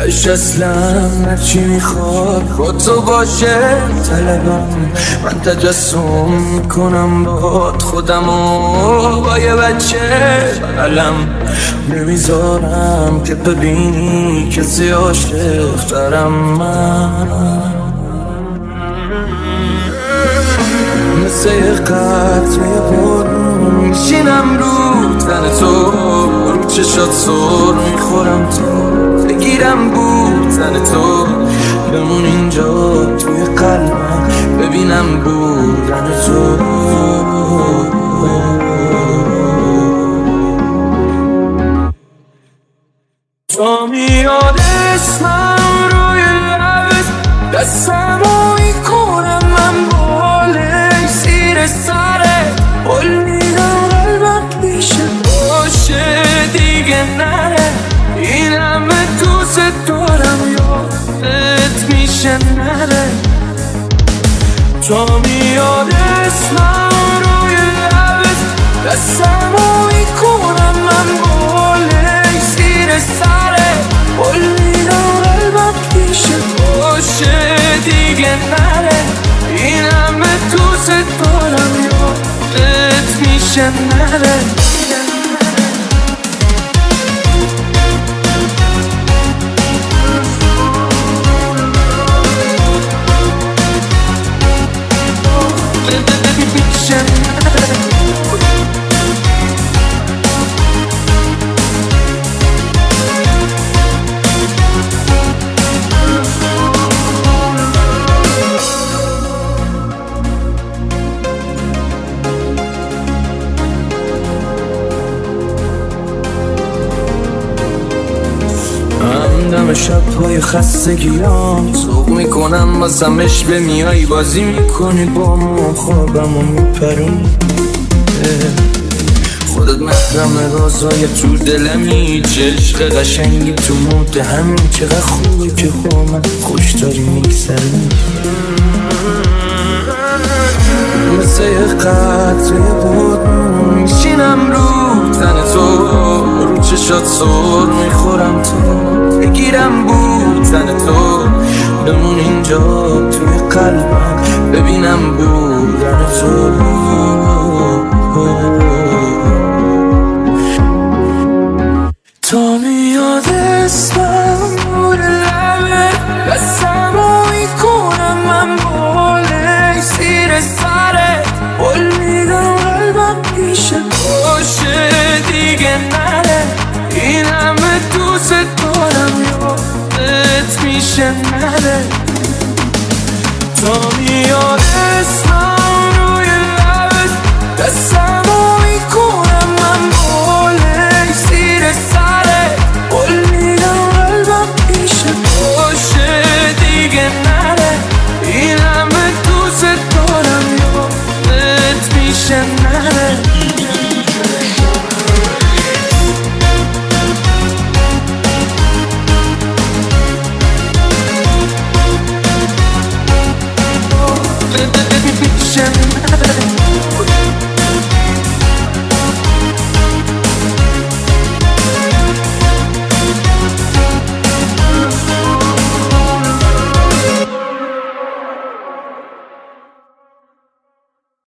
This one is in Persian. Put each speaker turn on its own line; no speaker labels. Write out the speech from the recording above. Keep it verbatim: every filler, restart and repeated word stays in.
اصلا هرچی میخواد با تو باشه طلبم، من تجسم میکنم باد خودمو با یه بچه بغلم، نمیذارم که ببینی کسی عاشق ترم. من مثل یه قطره بارون میشینم رو تن تو، رو چشات سر میخورم تو بگیرم بودن تو، بمون اینجا توی قلبم ببینم بودن تو. تو میاد اسمم روی لبت، دستمو میکنم من بالای زیر سره، قول میدم قلبم میشه باشه دیگه نره، این همه دوست دارم یادت میشه نره. تو میاد اسمم روی لبت، دستمو میکنم من بالای زیر سره، قول میدم قلبم میشه باشه دیگه نره، این همه دوست دارم یادت میشه نره. دم شب پای خستگیام سوق میکنم بازمش به میای، بازی میکنی با ما خوابمو میپرونی، خودت محرم رازای تو دلمی، چه عشق قشنگی تو مود همین، چقدر خوبه که با من خوش داری میگذرونی. مثل یه قطره بارون میشینم رو تن تو، رو چشات سر میخورم تو بگیرم بودن تو، بمون اینجا توی قلبم ببینم بودن تو. تو میاد اسمم روی لبت، دستمو میکنم من بالای زیر سره، قول میدم قلبم میشه باشه دیگه نره، این همه دوست دارم یادت میشه نره. تو میاد اسمم روی لبت، دستمو میکنم من بالای زیر سره، قول میدم قلبم میشه باشه دیگه نره، این همه دوست دارم یادت میشه نره.